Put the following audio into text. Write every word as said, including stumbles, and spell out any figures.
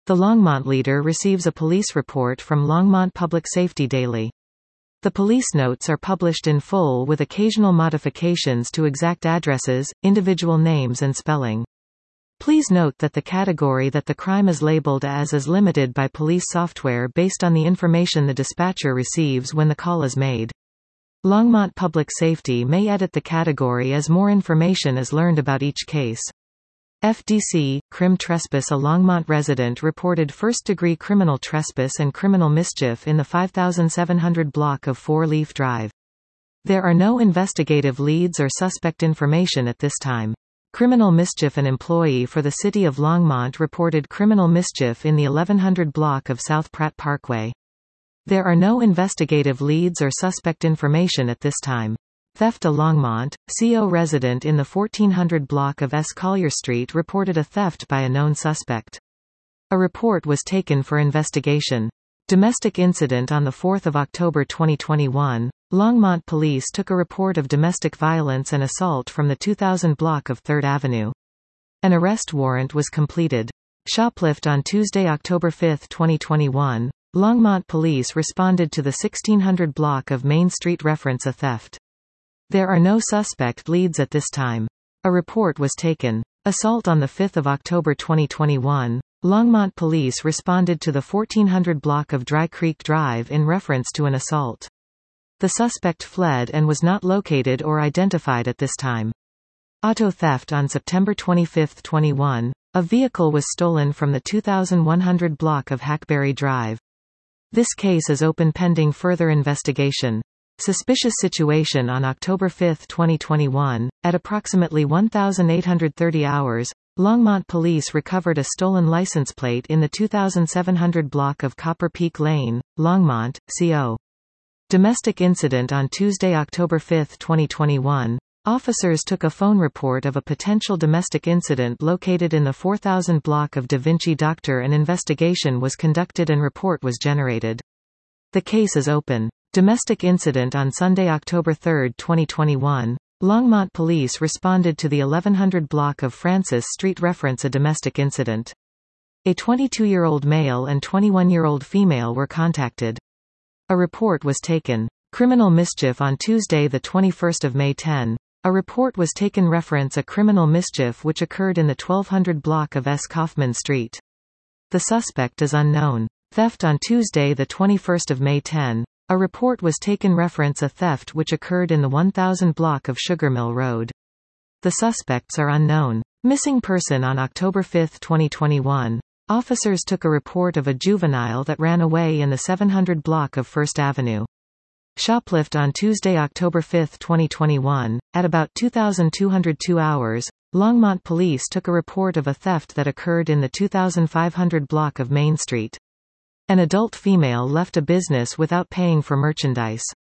The Longmont leader receives a police report from Longmont Public Safety Daily. The police notes are published in full with occasional modifications to exact addresses, individual names and spelling. Please note that the category that the crime is labeled as is limited by police software based on the information the dispatcher receives when the call is made. Longmont Public Safety may edit the category as more information is learned about each case. F D C, Crim Trespass. A Longmont resident reported first-degree criminal trespass and criminal mischief in the five thousand seven hundred block of Four Leaf Drive. There are no investigative leads or suspect information at this time. Criminal mischief. An employee for the City of Longmont reported criminal mischief in the eleven hundred block of South Pratt Parkway. There are no investigative leads or suspect information at this time. Theft. A Longmont, C O resident in the fourteen hundred block of S. Collier Street reported a theft by a known suspect. A report was taken for investigation. Domestic incident. On the fourth of October twenty twenty-one, Longmont police took a report of domestic violence and assault from the two thousand block of third Avenue. An arrest warrant was completed. Shoplift. On Tuesday, October fifth twenty twenty-one, Longmont police responded to the sixteen hundred block of Main Street. Reference. A theft. There are no suspect leads at this time. A report was taken. Assault. On the fifth of October twenty twenty-one, Longmont police responded to the fourteen hundred block of Dry Creek Drive in reference to an assault. The suspect fled and was not located or identified at this time. Auto theft. On September twenty-fifth twenty-one, a vehicle was stolen from the two thousand one hundred block of Hackberry Drive. This case is open pending further investigation. Suspicious situation. On October fifth twenty twenty-one, at approximately one thousand eight hundred thirty hours, Longmont police recovered a stolen license plate in the two thousand seven hundred block of Copper Peak Lane, Longmont, C O. Domestic incident. On Tuesday, October fifth twenty twenty-one, officers took a phone report of a potential domestic incident located in the four thousand block of Da Vinci Doctor. An investigation was conducted and report was generated. The case is open. Domestic incident. On Sunday, October third twenty twenty-one, Longmont police responded to the eleven hundred block of Francis Street. Reference. A domestic incident. A twenty-two-year-old male and twenty-one-year-old female were contacted. A report was taken. Criminal mischief. On Tuesday, the twenty-first of May ten, a report was taken. Reference. A criminal mischief which occurred in the twelve hundred block of S. Kaufman Street. The suspect is unknown. Theft. On Tuesday, the twenty-first of May ten, a report was taken. Reference. A theft which occurred in the one thousand block of Sugarmill Road. The suspects are unknown. Missing person. On October fifth twenty twenty-one, officers took a report of a juvenile that ran away in the seven hundred block of First Avenue. Shoplift. On Tuesday, October fifth twenty twenty-one, at about two thousand two hundred two hours, Longmont police took a report of a theft that occurred in the two thousand five hundred block of Main Street. An adult female left a business without paying for merchandise.